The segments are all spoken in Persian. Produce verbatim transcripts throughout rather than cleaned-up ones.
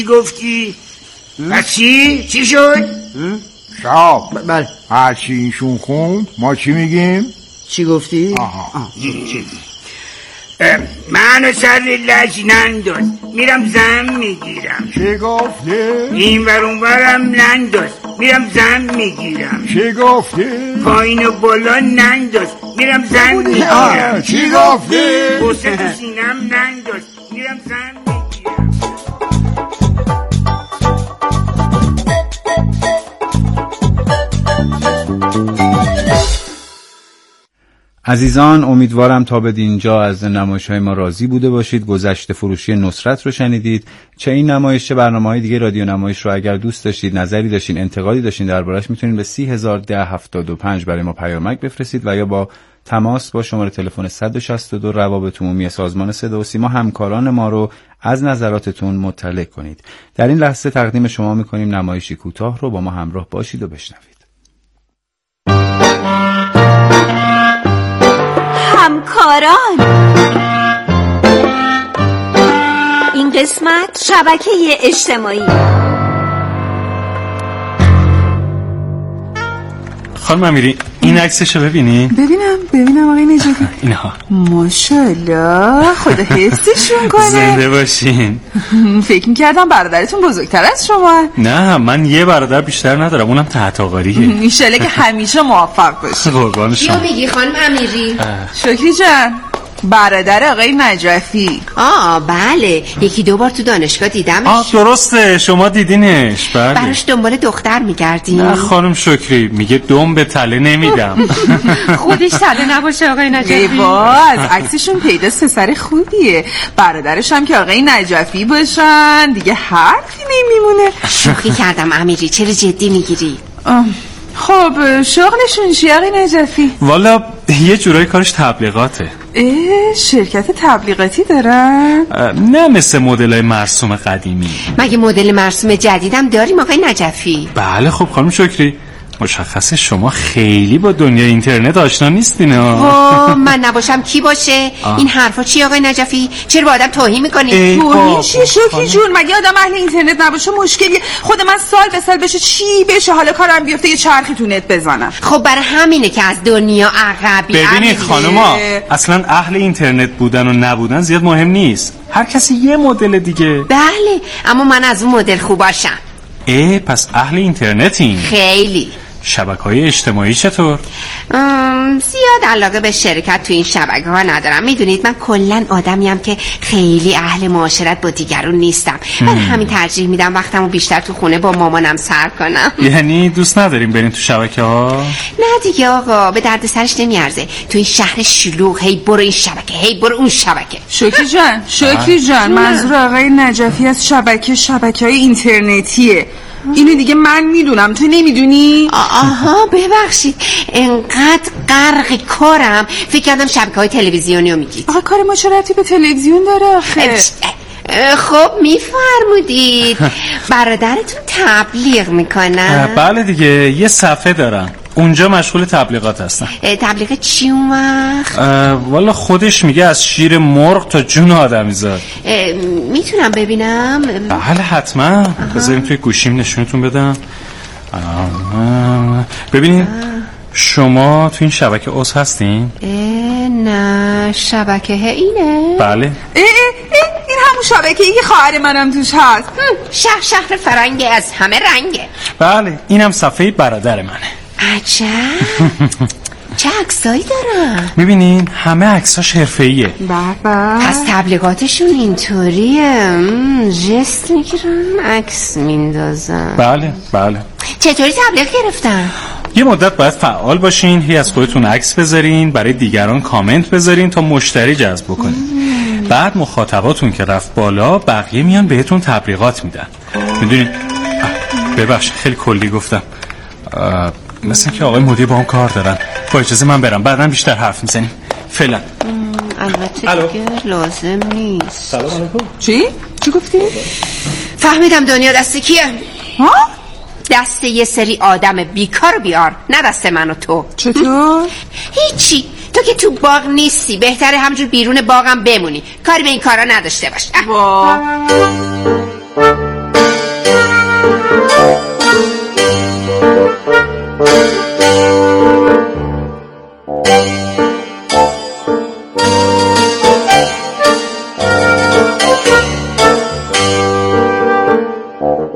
گفتی؟ پس چی؟ چی شد؟ شاب بله هرچی ایشون خوند ما چی میگیم؟ چی گفتی؟ آها آه. چی؟ منو سر لجننداز میرم زن میگیرم. چی گفتی؟ این ور اون ورم ننداز میرم زن میگیرم. چی گفتی؟ پایین و بالا ننداز میرم زن میگیرم. چی گفتی؟ بوسه تو سینم ننداز میرم زن میگیرم. عزیزان، امیدوارم تا به اینجا از نمایش‌های ما راضی بوده باشید. گذشته فروشی نصرت رو شنیدید. چه این نمایش چه برنامه‌های دیگه رادیو نمایش رو اگر دوست داشتید، نظری داشتین، انتقادی داشتین دربارش، میتونید به سی هزار ده هفتاد و پنج برای ما پیامک بفرستید و یا با تماس با شماره تلفن صد و شصت و دو روابط عمومی سازمان صدا و سیما همکاران ما رو از نظراتتون مطلع کنید. در این لحظه تقدیم شما می‌کنیم نمایشی کوتاه رو. با ما همراه باشید و بشنوید. همکاران، این قسمت شبکه اجتماعی. خانم امیری این عکسشو ببینی؟ ببینم ببینم آقای نجاتی. اینها ماشاءالله، خدا حفظشون کنه. زنده باشین. فکر می‌کردم برادرتون بزرگتر از شما. نه، من یه برادر بیشتر ندارم، اونم تحت آقاریه. انشالله که همیشه موفق باشی. قربان شما. کیو میگی خانم امیری؟ شکری جان، برادر آقای نجفی. آه بله، یکی دو بار تو دانشگاه دیدمش. آه درسته، شما دیدینش. بله. براش دنبال دختر میگردیم. نه خانم شکری، میگه دم به تله نمیدم. خودش تله نباشه آقای نجفی. ایوا، از عکسشون پیداست پسر خوبیه. برادرش هم که آقای نجفی باشن دیگه حرفی نمیمونه. شوخی کردم امیری، چرا جدی میگیری؟ خب شغلشون چیه آقای نجفی؟ والا یه جورای کارش تبلیغاته. اه، شرکت تبلیغاتی دارن؟ نه مثل مدل‌های مرسوم قدیمی. مگه مدل مرسوم جدیدم داریم آقای نجفی؟ بله خب خانم شکری، مشخصه شما خیلی با دنیای اینترنت آشنا نیستین. ها من نباشم کی باشه؟ آه. این حرفا چی آقای نجفی؟ چرا با آدم توهین میکنی؟ توهین چیه شکری جون؟ مگه آدم اهل اینترنت نباشه مشکلیه؟ خود من سال به سال بشه چی بشه حالا کارم بیفته یه چرخی تو نت بزنم. خب برای همینه که از دنیا عقبی. ببینید خانوما، اصلا اهل اینترنت بودن و نبودن زیاد مهم نیست. هر کسی یه مدل دیگه. بله، اما من از اون مدل خوباشم. اه پس اهل اینترنتین؟ خیلی. شبکه‌های اجتماعی چطور؟ زیاد علاقه به شرکت تو این شبکه‌ها ندارم. میدونید من کلاً آدمیم که خیلی اهل معاشرت با دیگران نیستم. برای همین ترجیح میدم وقتمو بیشتر تو خونه با مامانم سر کنم. یعنی دوست نداریم بریم تو شبکه‌ها؟ نه دیگه آقا، به درد سرش نمیارزه. تو این شهر شلوغ هی برو این شبکه هی برو اون شبکه. شکری جان، شکری جان، منظور آقای نجفی از شبکه شبکه‌های اینترنتیه. اینو دیگه من میدونم، تو نمیدونی؟ آها ببخشید، انقدر غرق کارم فکر کردم شبکه‌های تلویزیونی رو میگید. آقا کار ما چه ربطی به تلویزیون داره آخه؟ خب میفرمودید برادرتون تبلیغ میکنن؟ بله دیگه، یه صفحه دارم اونجا مشغول تبلیغات هستن. تبلیغ چی اون وقت؟ والا خودش میگه از شیر مرغ تا جون آدمیزاد. میتونم ببینم؟ بله حتما، بذاریم توی گوشیم نشونتون بدم. ببینید شما تو این شبکه عضو هستین؟ نه شبکه اینه؟ بله. اه اه اه این همون شبکه ای که خواهر منم توش هست. شهر شهر فرنگه، از همه رنگه. بله اینم صفحه برادر منه. عجب. چه عکسایی دارن؟ میبینین همه عکساش حرفه‌ایه. بابا پس تبلیغاتشون اینطوریه، جست میگیرن عکس میندازن. بله بله. چطوری تبلیغ گرفتن؟ یه مدت باید فعال باشین، هی از خودتون عکس بذارین، برای دیگران کامنت بذارین تا مشتری جذب بکنین. بعد مخاطباتون که رفت بالا بقیه میان بهتون تبلیغات میدن. میدونین ببخشید خیلی کلی گفتم، مثل که آقای مدیر با هم کار دارن. با اجازه من برم، بعداً بیشتر حرف میزنیم. فعلا. البته دیگه لازم نیست. سلام علیکم. چی؟ چی گفتی؟ فهمیدم دنیا دست کیه؟ ها؟ دست یه سری آدم بیکار بیار، نه دست من و تو. چطور؟ هیچی، تو که تو باغ نیستی، بهتره همجور بیرون باغم بمونی، کاری به این کارا نداشته باش. با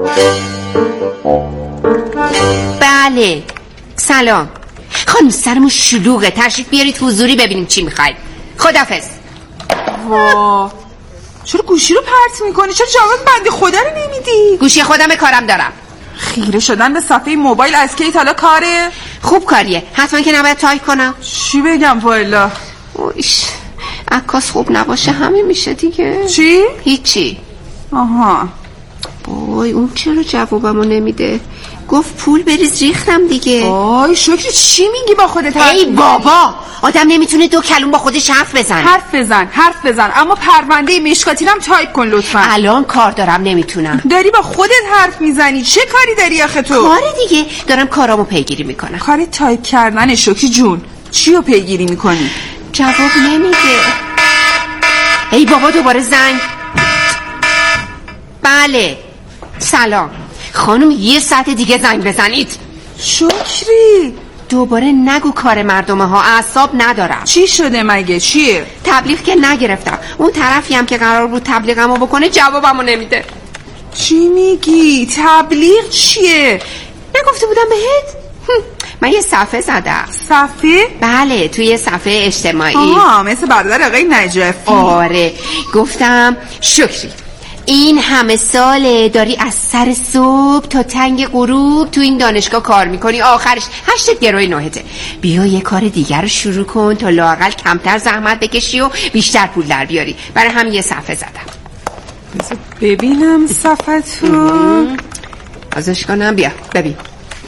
بله سلام خانم، سرمون شلوغه، تشریف بیارید حضوری ببینیم چی میخواید. خداحافظ. وا چرا گوشی رو پرت میکنی؟ چرا جواب بنده خدا رو نمیدی؟ گوشی خودم کارم دارم. خیره شدن به صفحه موبایل از کی حالا کاره؟ خوب کاریه، حتما که نباید تایپ کنم. چی بگم والا؟ اویش عکاس خوب نباشه همین میشه دیگه. چی؟ هیچی. آها وای اون چرا جوابمو نمیده؟ گفت پول بریز ریختم دیگه. وای شکری چی میگی با خودت؟ ای بابا آدم نمیتونه دو کلمه با خودش حرف بزنه. حرف بزن حرف بزن اما پرونده مشکاتی هم تایپ کن لطفا. الان کار دارم نمیتونم. داری با خودت حرف میزنی؟ چه کاری داری آخه تو؟ کار دیگه دارم کارامو پیگیری میکنم. کاری تایپ کردن شکری جون. چی رو پیگیری میکنی؟ جواب نمیده. ای بابا دوباره زنگ. بله سلام خانم، یه ساعت دیگه زنگ بزنید. شکری دوباره نگو کار مردمه ها، اعصاب ندارم. چی شده مگه؟ چیه؟ تبلیغ که نگرفتم، اون طرفی هم که قرار بود تبلیغمو بکنه جوابمو نمیده. چی میگی؟ تبلیغ چیه؟ نگفته بودم بهت؟ من یه صفحه زدم. صفحه؟ بله توی صفحه اجتماعی. آها مثل برادر آقای نجفی. آره گفتم شکری این همه ساله داری از سر صبح تا تنگ غروب تو این دانشگاه کار میکنی، آخرش هشت گروی نهته. بیا یه کار دیگر رو شروع کن تا لااقل کمتر زحمت بکشی و بیشتر پول در بیاری. برای هم یه صفحه زدم. ببینم صفحه تو. ازش کنم بیا ببین.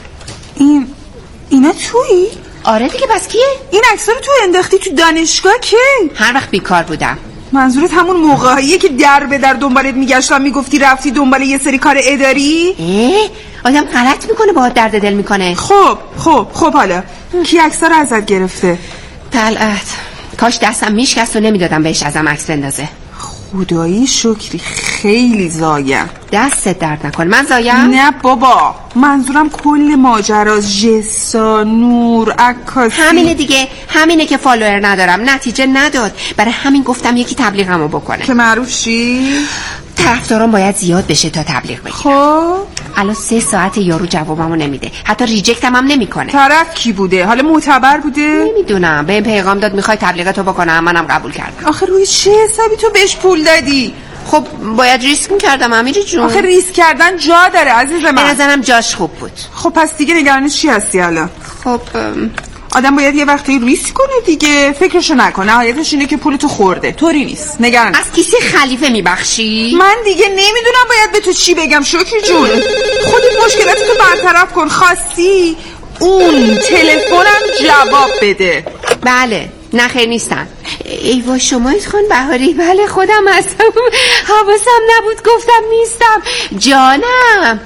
این اینا تویی؟ آره دیگه بس کیه؟ این عکس‌ها رو تو انداختی تو دانشگاه کی؟ هر وقت بیکار بودم. منظورت همون موقعیه که در به در دنبالت میگشتم میگفتی رفتی دنبال یه سری کار اداری؟ اه آدم غلط میکنه باهات درد دل میکنه. خب خب خب حالا کی عکس‌ها رو ازت گرفته؟ طلعت کاش دستم میشکست و نمیدادم بهش ازم عکس بندازه. خدایی شکری خیلی زایم. دستت درد نکن. من زایم؟ نه بابا منظورم کل ماجراز جسا نور عکاسی همینه دیگه، همینه که فالوور ندارم، نتیجه نداد. برای همین گفتم یکی تبلیغمو بکنه که معروف شی. طرفدارم باید زیاد بشه تا تبلیغ بگیرم. خب الان سه ساعت یارو جوابمو نمیده، حتی ریجکتم هم نمیکنه. طرف کی بوده؟ حالا معتبر بوده؟ نمیدونم، به این پیغام داد میخوای تبلیغاتو بکنم، منم قبول کردم. آخه روی چه حسابی تو بهش پول دادی؟ خب باید ریسک میکردم امیری جون. آخه ریسک کردن جا داره عزیز من. به نظرم جاش خوب بود. خب پس دیگه نگران چی هستی الان؟ خب آدم باید یه وقتی ریسک کنه دیگه، فکرشو نکنه، نهایتش اینه که پولتو خورده، طوری نیست. نگران از کیسه خلیفه میبخشی؟ من دیگه نمیدونم باید به تو چی بگم شکری جون. خودت مشکلاتتو برطرف کن، خواستی اون تلفنم جواب بده. بله نه خیر نیستن. ای وای شمایید خان بهاری؟ بله خودم هستم، حواسم نبود گفتم نیستم. جانم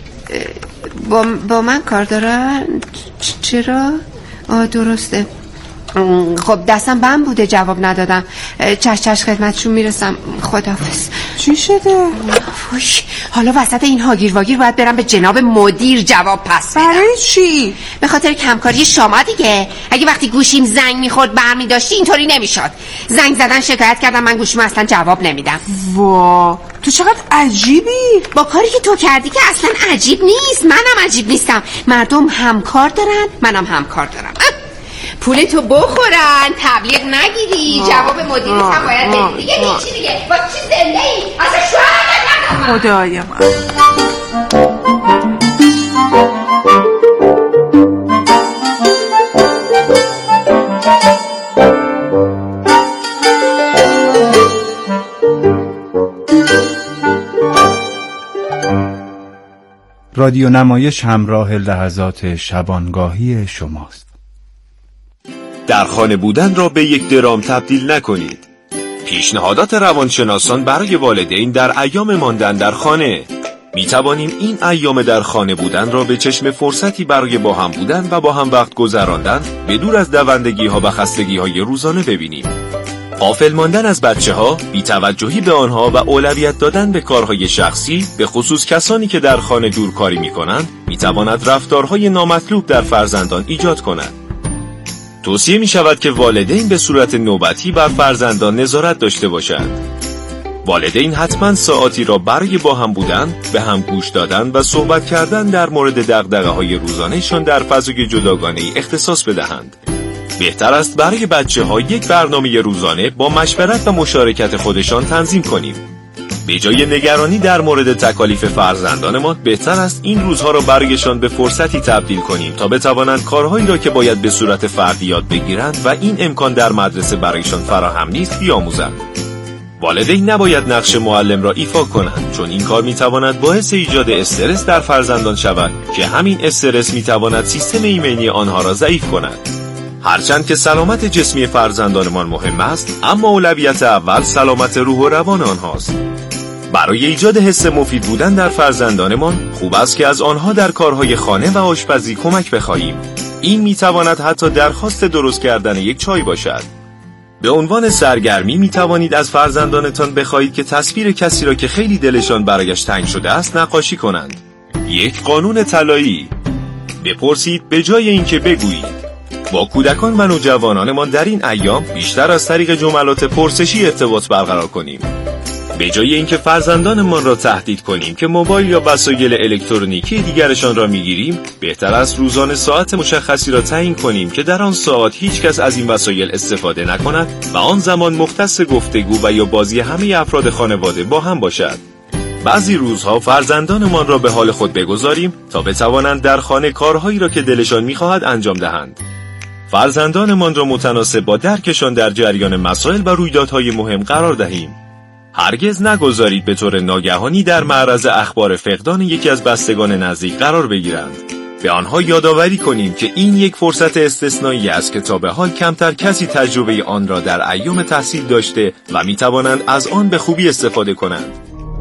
با, با من کار دارن؟ چرا؟ آه درسته. خب دستم بند بوده جواب ندادم. چش چش خدمتشون میرسم. خداحافظ. چی شده؟ وش. حالا وسط این هاگیر واگیر باید برم به جناب مدیر جواب پس بدم. برای چی؟ به خاطر کمکاری شما دیگه. اگه وقتی گوشیم زنگ میخورد برمی داشتی اینطوری نمیشد. زنگ زدن شکایت کردم من گوشیم اصلا جواب نمیدم. وا تو چقدر عجیبی. با کاری که تو کردی که اصلا عجیب نیست. منم عجیب نیستم. مردم همکار دارن، منم همکار دارم. پول تو بخورن، تبلیغ نگیری، جواب مدیرت هم باید بدی. دیگه هیچی دیگه. با چی زنده ای؟ اصلا شوهر ندارم. خدای من. رادیو نمایش همراه لحظات شبانگاهی شماست. در خانه بودن را به یک درام تبدیل نکنید. پیشنهادات روانشناسان برای والدین در ایام ماندن در خانه. می توانیم این ایام در خانه بودن را به چشم فرصتی برای با هم بودن و با هم وقت گذراندن به دور از دوندگی ها و خستگی های روزانه ببینیم. غافل ماندن از بچه ها، بی‌توجهی به آنها و اولویت دادن به کارهای شخصی، به خصوص کسانی که در خانه دورکاری می کنند، می تواند رفتارهای نامطلوب در فرزندان ایجاد کند. توصیه می شود که والدین به صورت نوبتی بر فرزندان نظارت داشته باشند. والدین حتما ساعتی را برای با هم بودن، به هم گوش دادن و صحبت کردن در مورد دغدغه‌های روزانه‌شان در فضای جداگانه‌ای اختصاص بدهند. بهتر است برای بچه‌ها یک برنامه روزانه با مشورت و مشارکت خودشان تنظیم کنیم. به جای نگرانی در مورد تکالیف فرزندانمان، بهتر است این روزها را برایشان به فرصتی تبدیل کنیم تا بتوانند کارهایی را که باید به صورت فردی یاد بگیرند و این امکان در مدرسه برایشان فراهم نیست بیاموزند. والدین نباید نقش معلم را ایفا کنند، چون این کار میتواند باعث ایجاد استرس در فرزندان شود که همین استرس میتواند سیستم ایمنی آنها را ضعیف کند. هرچند که سلامت جسمی فرزندانمان مهم است، اما اولویت اول سلامت روح و روان آنهاست. برای ایجاد حس مفید بودن در فرزندانمان خوب است که از آنها در کارهای خانه و آشپزی کمک بخواهیم. این میتواند حتی درخواست درست کردن یک چای باشد. به عنوان سرگرمی می توانید از فرزندانتان بخواهید که تصویر کسی را که خیلی دلشان برایش تنگ شده است نقاشی کنند. یک قانون طلایی: بپرسید به جای اینکه بگویید. با کودکان و نوجوانانمان در این ایام بیشتر از طریق جملات پرسشی ارتباط برقرار کنیم. به جای اینکه فرزندانمان را تهدید کنیم که موبایل یا وسایل الکترونیکی دیگرشان را میگیریم، بهتر است روزانه ساعت مشخصی را تعیین کنیم که در آن ساعت هیچ کس از این وسایل استفاده نکند و آن زمان مختص گفتگو و یا بازی همه افراد خانواده با هم باشد. بعضی روزها فرزندانمان را به حال خود بگذاریم تا بتوانند در خانه کارهایی را که دلشان می‌خواهد انجام دهند. فرزندانمان را متناسب با درکشان در جریان مسائل و رویدادهای مهم قرار دهیم. هرگز نگذارید به طور ناگهانی در معرض اخبار فقدان یکی از بستگان نزدیک قرار بگیرند. به آنها یادآوری کنیم که این یک فرصت استثنایی است که تا به حال کمتر کسی تجربه آن را در ایام تحصیل داشته و می توانند از آن به خوبی استفاده کنند.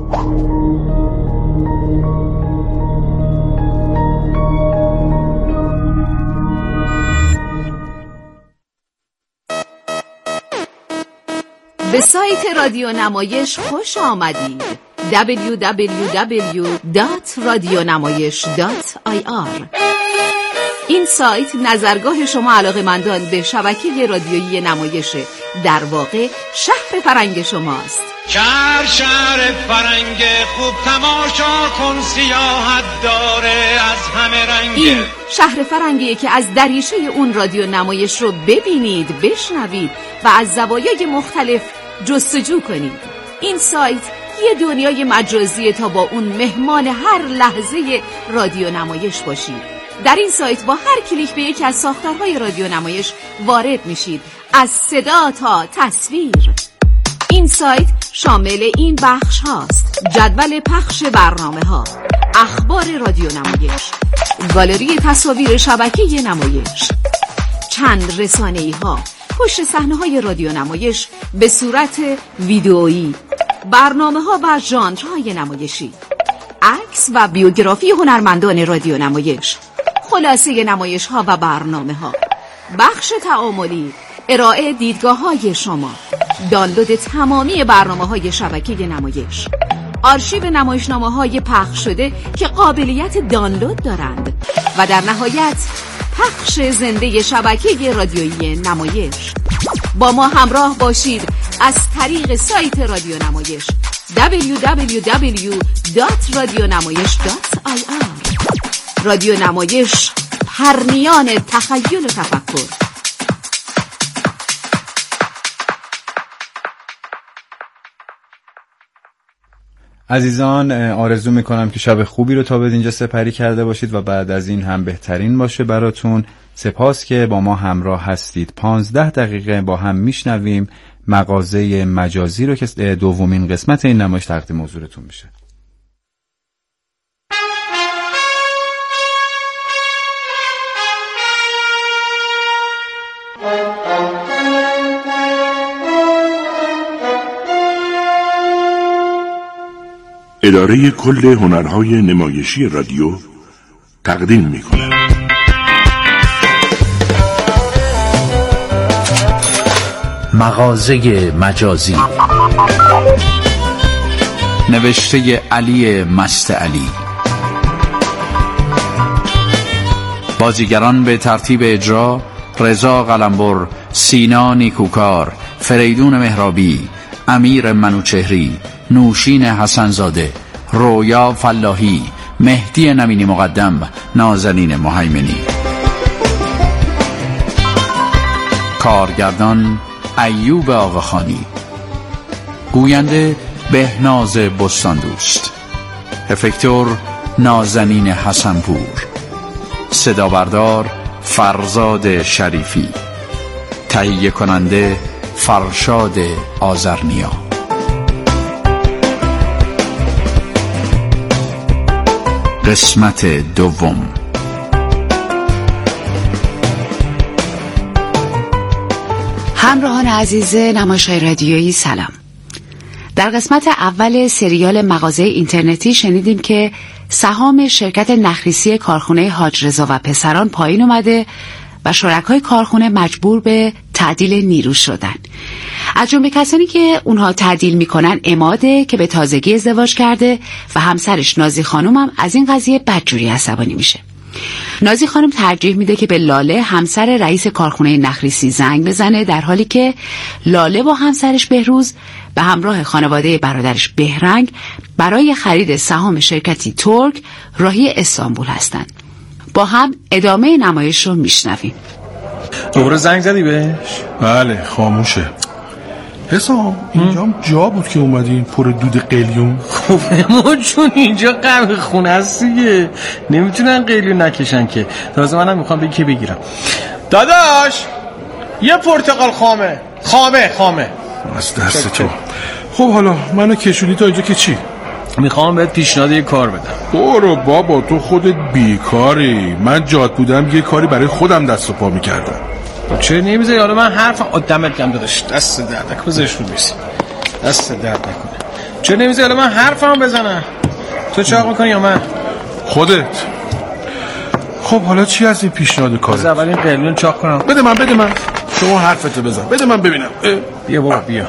به سایت رادیو نمایش خوش آمدید. دبلیو دبلیو دبلیو دات رادیونمایش دات آی آر. این سایت نظرگاه شما علاقه‌مندان به شبکه رادیویی نمایش، در واقع شهر فرنگ شماست. شهر شهر فرنگ خوب تماشا کن، سیاحت داره از همه رنگ. این شهر فرنگیه که از دریچه اون رادیو نمایش رو ببینید، بشنوید و از زوایای مختلف جستجو کنید. این سایت یه دنیای مجازیه تا با اون مهمان هر لحظه رادیو نمایش باشید. در این سایت با هر کلیک به یکی از ساختارهای رادیو نمایش وارد میشید، از صدا تا تصویر. این سایت شامل این بخش هاست: جدول پخش برنامه ها، اخبار رادیو نمایش، گالری تصاویر شبکه نمایش، چند رسانه‌ای ها، پشت صحنه های رادیو نمایش به صورت ویدئویی، برنامه ها و ژانرهای نمایشی، عکس و بیوگرافی هنرمندان رادیو نمایش، خلاصه نمایش ها و برنامه ها، بخش تعاملی، ارائه دیدگاه های شما، دانلود تمامی برنامه های شبکه نمایش، آرشیو نمایشنامه های پخش شده که قابلیت دانلود دارند و در نهایت پخش زنده شبکه رادیویی نمایش. با ما همراه باشید از طریق سایت رادیو نمایش دبلیو دبلیو دبلیو دات رادیونمایش دات آی آر. رادیو نمایش، پرنیان تخیل و تفکر. عزیزان، آرزو میکنم که شب خوبی رو تا به اینجا سپری کرده باشید و بعد از این هم بهترین باشه براتون. سپاس که با ما همراه هستید. پانزده دقیقه با هم میشنویم مغازه مجازی رو که دومین قسمت این نمایش تقدیم حضورتون میشه. اداره کل هنرهای نمایشی رادیو تقدیم می‌کند. مغازه مجازی، نوشته علی مستعلی. بازیگران به ترتیب اجرا: رضا قلمبر، سینا نیکوکار، فریدون مهرابی، امیر منوچهری، نوشین حسنزاده، رویا فلاحی، مهدی نمینی مقدم، نازنین مهیمنی. کارگردان ایوب آقاخانی. گوینده بهناز بستاندوست. افکتور نازنین حسنپور. صدا بردار فرزاد شریفی. تهیه کننده فرشاد آذرنیا. قسمت دوم. همراهان عزیز نمایش‌های رادیویی سلام. در قسمت اول سریال مغازه اینترنتی شنیدیم که سهام شرکت نخریسی کارخونه حاج رضا و پسران پایین اومده و شرکای کارخونه مجبور به تعدیل نیرو شدن. از جمله کسانی که اونها تعدیل میکنن عماده که به تازگی ازدواج کرده و همسرش نازی خانم هم از این قضیه بدجوری عصبانی میشه. نازی خانم ترجیح میده که به لاله همسر رئیس کارخونه نخریسی زنگ بزنه، در حالی که لاله با همسرش بهروز به همراه خانواده برادرش بهرنگ برای خرید سهام شرکتی ترک راهی استانبول هستند. با هم ادامه نمایش رو میشنویم. دوباره زنگ زدی بهش؟ بله خاموشه. حسام اینجا هم جا بود که اومدین پر دود قلیون. خب ما چون اینجا قهوه خونه است دیگه، نمیتونن قلیون نکشن که. تازه منم میخوام بگی که بگیرم. داداش یه پرتقال خامه خامه خامه از دست تو. خب حالا منو کشونی تا اینجا که چی؟ میخوام بهت پیشنهاد یه کار بدم. برو بابا تو خودت بیکاری. من جات بودم یه کاری برای خودم دست و پا میکردم. چرا نمیذاری حالا من حرف آدمت گم داداش؟ دست درد نکنه. بذارش رو بیسی. دست درد نکنه. چرا نمیذاری حالا من حرفمو بزنم؟ تو چاق میکنی یا من؟ خودت. خب حالا چی از این پیشنهاد کارت؟ از اول این قلیون چاق کنم. بده من بده من. شما حرفتو بزن. بده من ببینم. اه. بیا بابا بیا.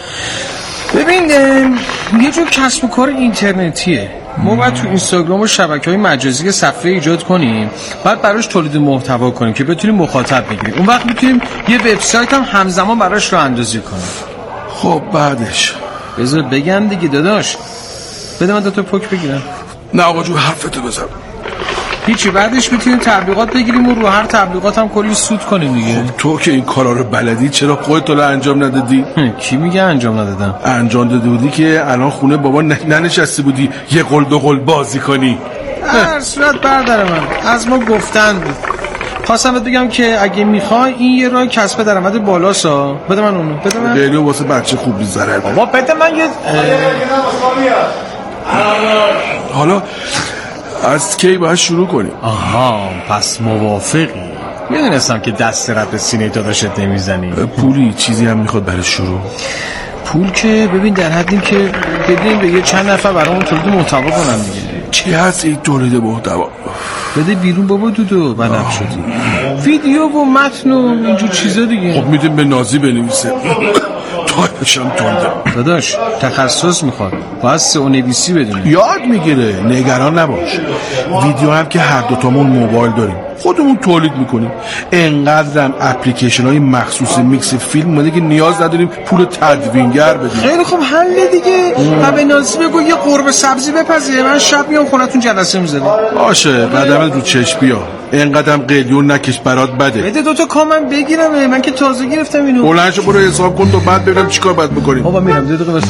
ببین یه جور کسب و کار اینترنتیه. ما باید تو اینستاگرام و شبکه‌های مجازی صفحه ایجاد کنیم، بعد براش تولید محتوا کنیم که بتونیم مخاطب بگیریم. اون وقت میتونیم یه وبسایت هم همزمان براش راه اندازی کنیم. خب بعدش بذار بگم دیگه داداش. بده من دو تا پوک بگیرم. نه آقا جو حرفتو بزن. هیچی، بعدش میتونیم تبلیغات بگیریم و رو هر تبلیغات هم کلی سود کنیم دیگه. خب تو که این کارا رو بلدی چرا خودت رو انجام ندادی؟ کی میگه انجام ندادم؟ انجام داده بودی که الان خونه بابا ننشسته بودی یه قل دو قل بازی کنی. هر صورت بردار من از ما گفتن بود. خواستم بگم که اگه میخوای این یه راه کسب درآمد بالاسا. بده من اونو. بده من. خیلی واسه بچه خوب میذاره. بابا بده من یه حالا از کی باید شروع کنیم؟ آها پس موافقی. میدونستم که دست رد به سینه داداشت نمیزنی. پولی چیزی هم میخواد برای شروع؟ پول که ببین در حدی که بدیم به یه چند نفر برامون تولید محتوا کنن دیگه. چی هست این تولید محتوا؟ بده بیرون بابا دودو بنفش شدی. ویدیو و متن و اینجور چیزا دیگه. خب میدیم به نازی بنویسه. تایپش هم تونده. داداش تخصص میخواد، باید سئو نویسی بدونی. یاد میگیره، نگران نباش. ویدیو هم که هر دوتامون موبایل داریم، خودمون تولید میکنیم. انقدرم اپلیکیشن های مخصوص میکس فیلم اومده که نیاز نداریم پول تدوینگر بدیم. خیلی خوب حل دیگه. و به نازی بگو یه قرمه سبزی بپزه، من شب میام خونتون جلسه میذاریم. باشه قدمت رو چشم بیا. اینقدرم قلیون نکش برات بده. بده دوتا کامن بگیرم، من که تازه گرفتم اینو. بلند شو برو حساب کن تو بعد ببینم چیکار باید بکنیم. بابا میرم دو دقیقه واسه.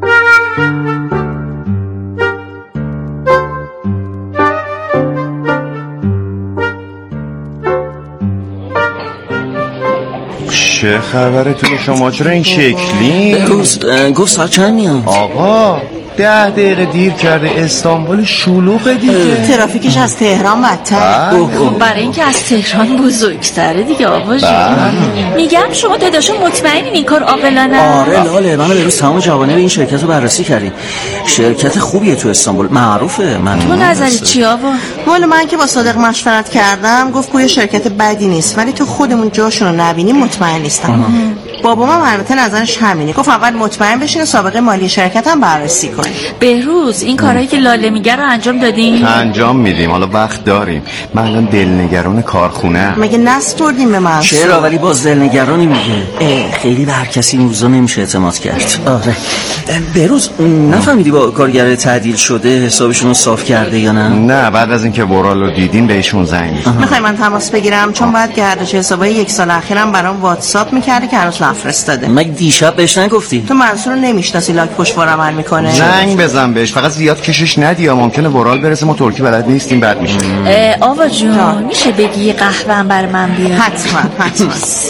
چه خبره تو شما؟ چرا این شکلی؟ گفت گفت ساعت چند میام؟ آقا ده دقیقه دیر کرده. استانبول شلوغه دیگه. ترافیکش از تهران بدتر. خب برای اینکه از تهران بزرگتره دیگه آقا جون. میگم شما داداشو مطمئنین این کار عاقلانه؟ آره لاله، من به سهام جوانه این شرکت رو بررسی کردیم. شرکت خوبیه تو استانبول، معروفه. من تو نظری چی آقا؟ والا من که با صادق مشورت کردم گفت که شرکت بدی نیست، ولی تو خودمون جاشون رو نبینیم مطمئن نیستم. بابام البته نظرش همینه، گفت اول مطمئن بشین سابقه مالی شرکت هم بررسی کنیم. بهروز این کارهایی که لاله میگه رو انجام دادین؟ انجام میدیم، حالا وقت داریم. من الان دلنگران کارخونه. مگه نسپردیم به من؟ چرا ولی باز دلنگرانی میگه؟ خیلی به هر کسی این روزا نمیشه اعتماد کرد. آره بهروز نفهمیدی با کارگر تعدیل شده حسابشون رو صاف کرده یا نه؟ نه بعد از اینکه ورال رو دیدیم بهشون زنگ میزنم. میخوای من تماس بگیرم؟ چون بعد گردش حسابای یک سال اخیرم برام واتساپ میکرده که هنوز نفرستاده. مگه دیشب بهش نگفتی؟ تو منصور رو نمیشناسی، لاک پشتوار عمل میکنه. زنگ بزن بهش، فقط زیاد کشش ندی یا ممکنه ورال برسه ما ترکی بلد نیستیم بعد میشه. آوا جون میشه بگی قهوه هم برای من بیار؟ حتما حتما.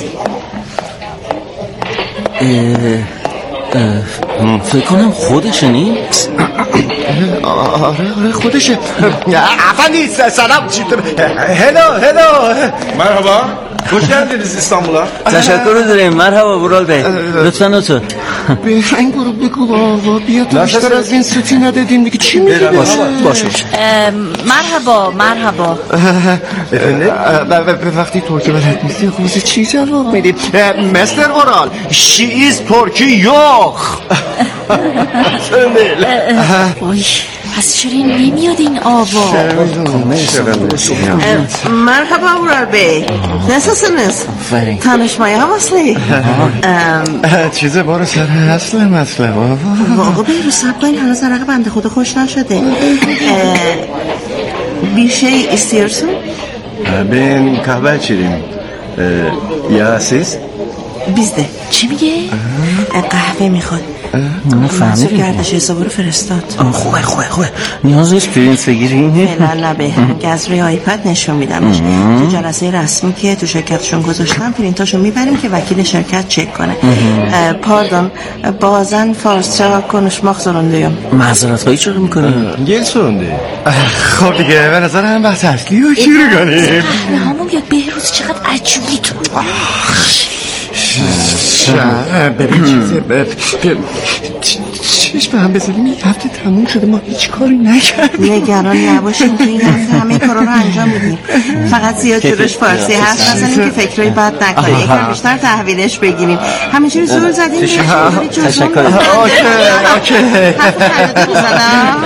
فکر کنم خودشه نیست. آره آره خودشه. افندی سلام. هلو هلو مرحبا، خوش گردید استانبولا. تشکر داریم. مرحبا ورال بی، لطفا نوتو این برو بگو آقا بیا تو بیشتر از این سوتی ندادیم دیگه. چی میگی؟ باشه باشه. مرحبا مرحبا. به وقتی ترکی بلد نیستی خوزی چی جواب میدی؟ مستر ورال شی ایز ترکی یوخ. وای پس چرا نمیاد این آوا؟ مرحبا ورال بی، نساسنس تانشمایه ها وصلی چیزه بارو سر اصل مسئله بابا. آقا بی رو سب داری هنوز زرق بنده خدا خوش نشده. بیشه استیرسون بین kahve içelim. Ya siz? بیزده. چی میگه؟ قهوه میخواد. منصور گردش حسابه رو فرستاد. خوبه خوبه خوبه. نیاز نیست پرینت بگیری؟ فعلا نه به گز روی آیپد نشون میدمش. تو جلسه رسمی که تو شرکتشون گذاشتن پرینتاشو میبریم که وکیل شرکت چک کنه. پاردون بازن فارسچا کنشماق zorundayım. معذرت خواهی چرا میکنی؟ Gel sorundu. خب دیگه به نظر هم بحث اصلی رو شروع کنیم. همون بیاد بهروز چقدر عجوبی تو. ببین چیزه چیش به هم بذاریم این هفته تموم شده ما هیچ کاری نکردیم. نگران نباشیم تو این هفته همه کارا رو انجام میدیم. فقط زیاد جلوش فارسی حرف نزنیم که فکرهای بد نکنه. یکم بیشتر تحویلش بگیریم. همینجوری زور زدیم تشکر. اوکی اوکی. حرف خنده بزنم.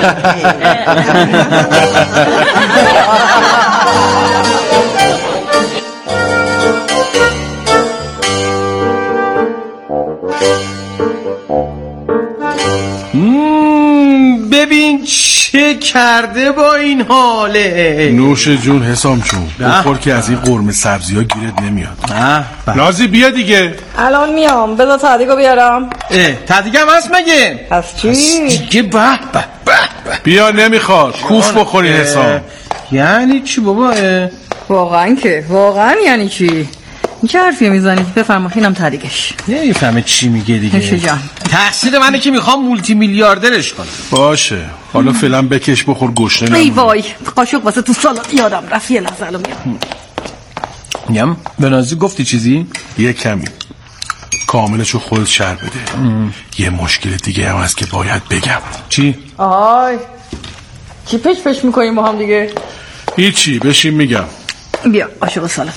ببین چه کرده با این حاله. نوش جون حسام جون بخور که از این قرمه سبزی ها گیرت نمیاد. نازی بیا دیگه. الان میام، بذار تعدیگو بیارم. اه تعدیگه هم هست مگه؟ هست چی؟ دیگه به به به بیا نمیخواد کوف بخوری حسام. یعنی چی بابا؟ واقعا که واقعا یعنی چی؟ این چه حرفی میزنی؟ بفرما اینم تعدیگش. نمیفهمه چی میگه دیگه. هشه جان تقصیر منه که میخوام مولتی میلیاردرش کنم. باشه حالا فعلا بکش بخور گشنه نمونی. ای وای قاشق واسه تو سالاد یادم رفت. یه لحظه الان میام. میام به نازی گفتی چیزی؟ یه کمی کاملشو خودت شر بده. ام. یه مشکل دیگه هم هست که باید بگم. چی؟ آی چی پش پش میکنیم با هم دیگه؟ هیچی بشین میگم. بیا قاشق سالاد.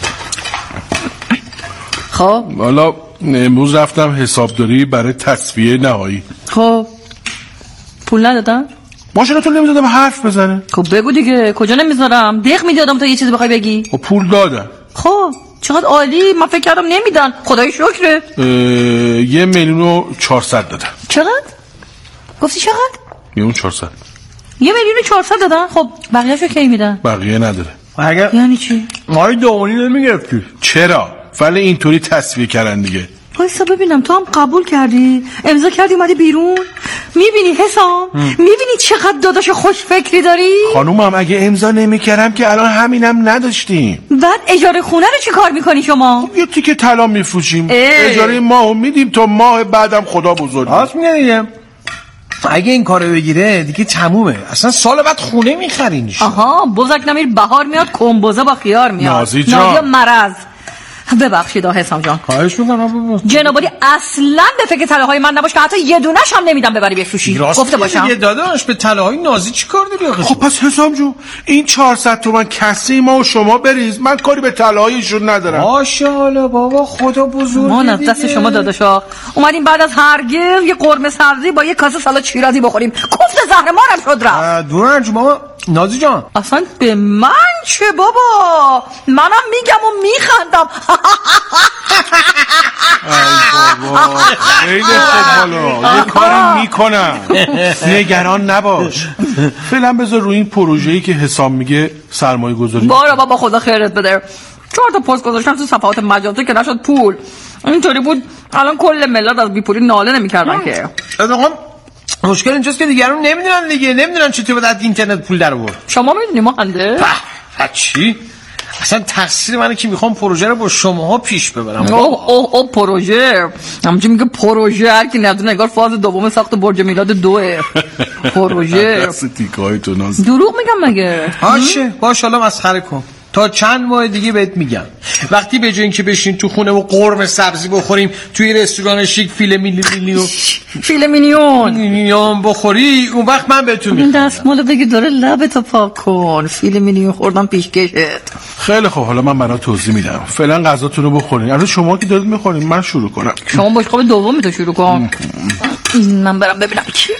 خب حالا امروز رفتم حسابداری برای تصفیه نهایی. خب پول ندادم؟ ماشینتون نمیدادم حرف بزنه. خب بگو دیگه کجا نمیذارم؟ دق میدادم تا یه چیزی بخوای بگی. خب پول دادم. خب چقدر عالی. من فکر کردم نمیدن. خدای شکرت. یه میلیون و چهارصد دادم. چقدر؟ گفتی چقدر؟ میلیون چهارصد. یه میلیون و چهارصد دادن. خب بقیه‌شو کی میدن؟ بقیه نداره. اگه یعنی چی؟ ما دوونی نمیگرفتی. چرا؟ ولی اینطوری تصفیه کردن دیگه. وایسا ببینم تو هم قبول کردی؟ امضا کردی اومدی بیرون؟ میبینی حسام؟ میبینی چقدر داداش خوش فکری داری؟ خانومم اگه امضا نمیکردم که الان همینم نداشتیم. بعد اجاره خونه رو چی کار میکنی شما؟ یه تیکه طلا میفروشیم. اجاره ماهو میدیم تا ماه بعدم خدا بزرگ. راست میگه دیگه. اگه این کارو بگیره دیگه تمومه. اصلا سال بعد خونه میخرینش. آها بزرگ نمیر بهار میاد کنبوزه با خیار میاد. نازی جان نازی مرض ببخشید حسام جان. خواهش میکنم. جنابالی اصلا به فکر طلاهای من نباش که حتی یه دونه‌ش هم نمیدم ببری بفروشی. گفته باشم. یه داداش به طلاهای نازی چیکار داری آخه؟ خب پس حسام جون این چهارصد تومن کسی ما و شما بریز، من کاری به طلاهایشون ندارم. ماشاءالله بابا خدا بزرگه. ما از دست شما داداشا اومدیم بعد از هرگز یه قرمه سبزی با یه کاسه سالاد شیرازی بخوریم. کوفت زهر مارم شد رفت. دورنج بابا نازی جان اصلا به من چه بابا، منم میگم و میخندم. ای بابا خیلی خوب، حالا یه کاری میکنم، نگران نباش. فعلا بذار روی این پروژه‌ای که حسام میگه سرمایه گذاری. بارا بابا خدا خیرت بده. چهار تا پست گذاشتم تو صفحات مجازی که نشد پول. اینطوری بود الان کل ملت از بیپولی ناله نمیکردن که. آقا مشکل اینجاست که دیگران نمیدونن دیگه، نمیدونن چطور باید اینترنت پول در آورد. شما میدونی ما خنده؟ چی؟ اصلا تقصیر منه که میخوام پروژه رو با شماها پیش ببرم. اوه اوه اوه پروژه. همچی میگه پروژه هر کی ندونه انگار فاز دوم ساخت برج میلاد دوه. پروژه. دست تیکای تو ناز. دروغ میگم مگه؟ باشه باشه حالا مسخره کن. تا چند ماه دیگه بهت میگم وقتی به جای اینکه بشین تو خونه و قرمه سبزی بخوریم توی رستوران شیک فیله میلی میلیون فیله میلیون میلیون بخوری، اون وقت من بهتون میگم. این دستمالو بگی داره لبتو پاک کن. فیله میلیون خوردم پیشکشت. خیلی خوب حالا من برات توضیح میدم. فعلا غذاتون رو بخورین. الان شما که دارید میخورین من شروع کنم. شما باش خواب دومی تو شروع کن. من برم ببینم کی.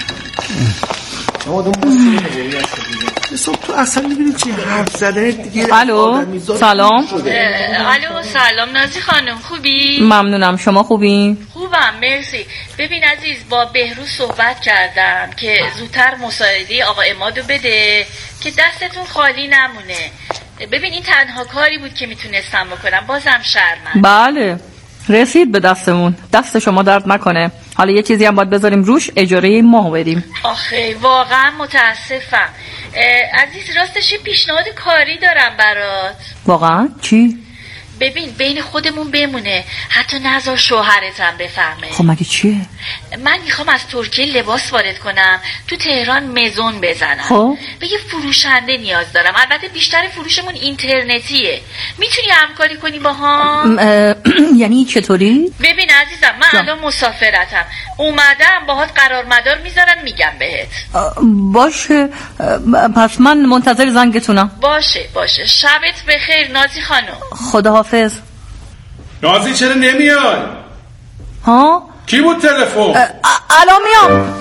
حساب تو اصلا میبینی چی حرف زدن دیگه. الو سلام. الو سلام نازی خانم، خوبی؟ ممنونم، شما خوبی؟ خوبم مرسی. ببین عزیز با بهروز صحبت کردم که زودتر مساعده آقا عمادو بده که دستتون خالی نمونه. ببین این تنها کاری بود که میتونستم بکنم، بازم شرمم. بله رسید به دستمون. دست شما درد نکنه. حالا یه چیزی هم باید بذاریم روش، اجاره ماه بدیم. آخه واقعا متاسفم عزیز، راستش پیشنهاد کاری دارم برات. واقعا؟ چی؟ ببین بین خودمون بمونه، حتی نذار شوهرتم بفهمه. خب مگه چیه؟ من میخوام از ترکیه لباس وارد کنم، تو تهران مزون بزنم. خب به یه فروشنده نیاز دارم، البته بیشتر فروشمون اینترنتیه. میتونی همکاری کنی با هم؟ یعنی چطوری؟ ببین عزیزم من الان مسافرتم، اومدم باهات قرار مدار میذارم میگم بهت. باشه پس من منتظر زنگتونم. باشه باشه شبت بخیر نازی خانم. خداحافظ. نازی چرا نمیای؟ ها؟ کی بود تلفن؟ الان میام.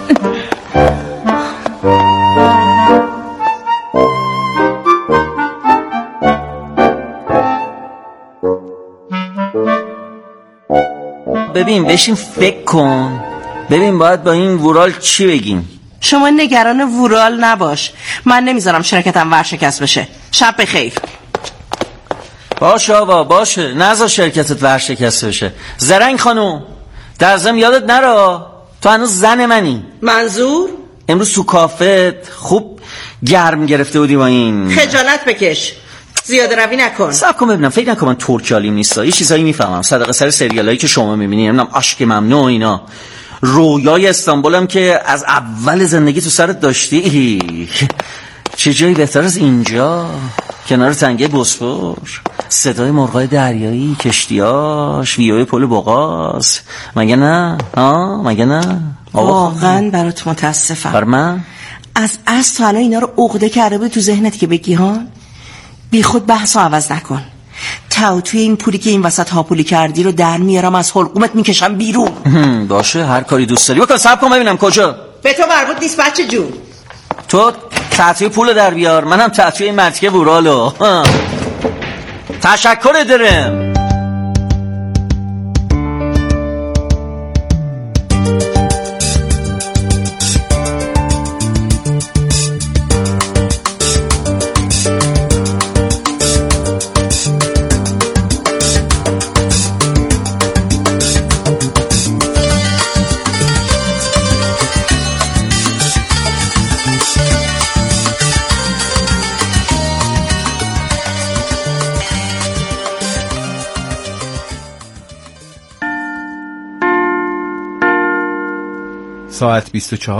ببین بشین فکر کن، ببین باید با این وورال چی بگیم. شما نگران وورال نباش، من نمیذارم شرکتم ورشکست بشه. شب بخیر. باشه آقا باشه، نذار شرکتت ورشکست بشه. زرنگ خانوم در ضمن یادت نره تو هنوز زن منی. منظور؟ امروز تو کافت خوب گرم گرفته بودی با این. خجالت بکش، زیاده روی نکن. صبر کن ببینم، فکر نکن من ترکی عالیم نیستا، یه چیزایی میفهمم. صدقه سر سریالایی که شما میبینی، نمیدونم عشق ممنوع اینا، رویای استانبولم که از اول زندگی تو سرت داشتی. چه جایی بهتر از اینجا، کنار تنگه بوسفور، صدای مرغای دریایی، کشتیاش، ویوی پل بوقاز. مگه نه؟ ها مگه نه؟ واقعا برات متاسفم. بر من؟ از از تا الان اینا رو عقده کرده بود تو ذهنت که بگی ها؟ بی خود بحثو عوض نکن. تو توی این پولی که این وسط هاپولی کردی رو در میارم از حلقومت میکشم بیرون. باشه هر کاری دوست داری بکن. صبر کن ببینم کجا. به تو مربوط نیست بچه جون. تو تعطیه پول در بیار، منم تعطیه این مرتیکه ورالو. تشکر دارم. ساعت بیست و چهار